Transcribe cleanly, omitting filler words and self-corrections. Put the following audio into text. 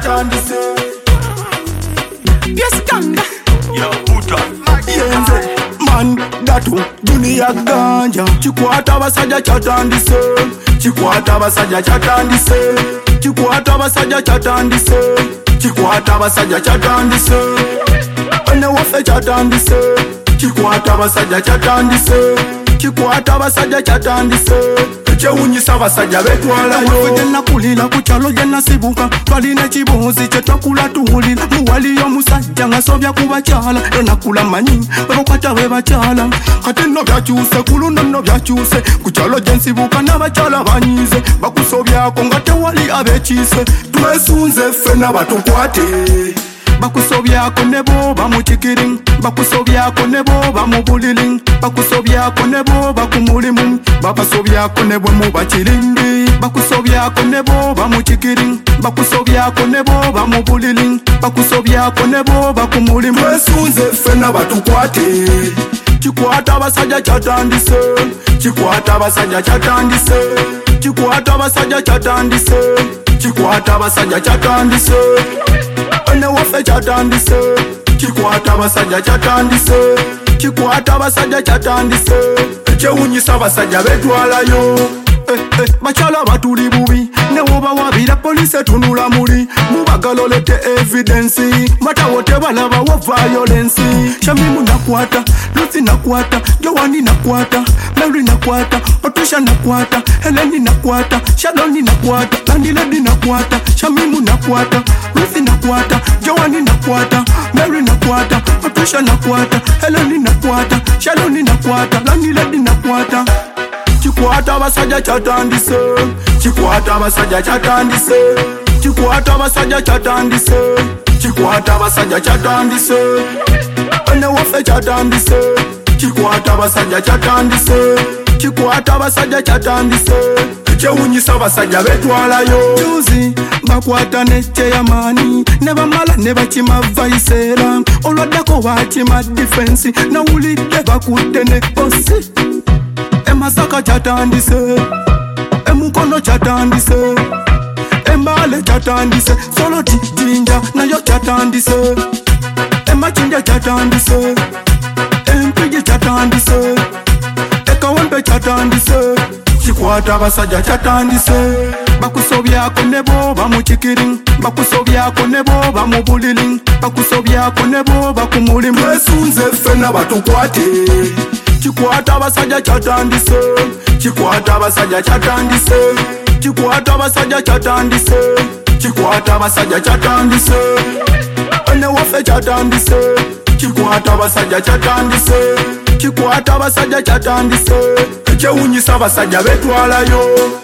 chatandise Pieskanga Yo puta Yenze Man datu Junior ganja Chikwata basajja chatandise Chikwata basajja chatandise Chikwata basajja chatandise Chikwata basajja chatandise Ene wafe chatandise Chikwata basajja chatandise Chikwata basajja chatandise Chewunyisa basajja betwalayo Jena kulila kuchalo jena sibuka Twalina chibonzi chetakula tuhulila Muwaliyo musajja nga sobya kubachala Enakula manyi bakata webachala Kati no byachuse kulunda no byachuse Kuchalo jensibuka n'abachala banyize Bakusobyako nga tewali abechise Twesunze fena batukwate Bakusobyako nebo bamuchikiring Bakusobyako nebo bamubuliling Bakusobyako nebo bakumulimu Babasobyako nebo mubachiringi Bakusobyako nebo bamuchikiring Bakusobyako nebo bamubuliling Bakusobyako nebo bakumulimu Twesunze fena batukwate Chikwata basajja chatandise Chikwata basajja chatandise Chikwata basajja chatandise Chikwata basajja chatandise Ene wafe chatandise Chikwata basajja chatandise Chikwata basajja chatandise Chewunyisa basajja betwalayo Bachala batuli bubi Newoba wabira polisi tunula muli Mubagalolete evidence Matawote balaba wa violence Shamimu nakwata, Lucy nakwata Joani nakwata, Mary nakwata Patricia nakwata, Heleni nakwata Shaloni nakwata, Landiledi nakwata Shamimu nakwata, Lucy nakwata Joani nakwata, Mary nakwata Patricia nakwata, Heleni nakwata Shaloni nakwata, Landiledi nakwata Chikwata basajja chatandise Chikwata basajja chatandise Chikwata basajja chatandise Chikwata basajja chatandise Ene wafe chatandise Chikwata basajja chatandise Chikwata basajja chatandise Chewunyisa basajja betwalayo Juzi bakwata neche ya mani Nebamala nebachima vaisera Olwadako wachima defense Na ulide bakute nekosi Masaka chatandise Emukono chatandise Embale chatandise Solo jinja nayo chatandise Emachinja chatandise Empigi chatandise Ekawempe chatandise Chikwata basajja chatandise Bakusobyako nebo bamuchikiring Bakusobyako nebo bamubuliling Bakusobyako nebo bakumulimu Twesunze fena batukwate Chikwata basajja chatandise Chikwata basajja chatandise Chikwata basajja chatandise Chikwata basajja chatandise Ene wafe chatandise Chikwata basajja chatandise Chikwata basajja chatandise Chewunyisa basajja betwalayo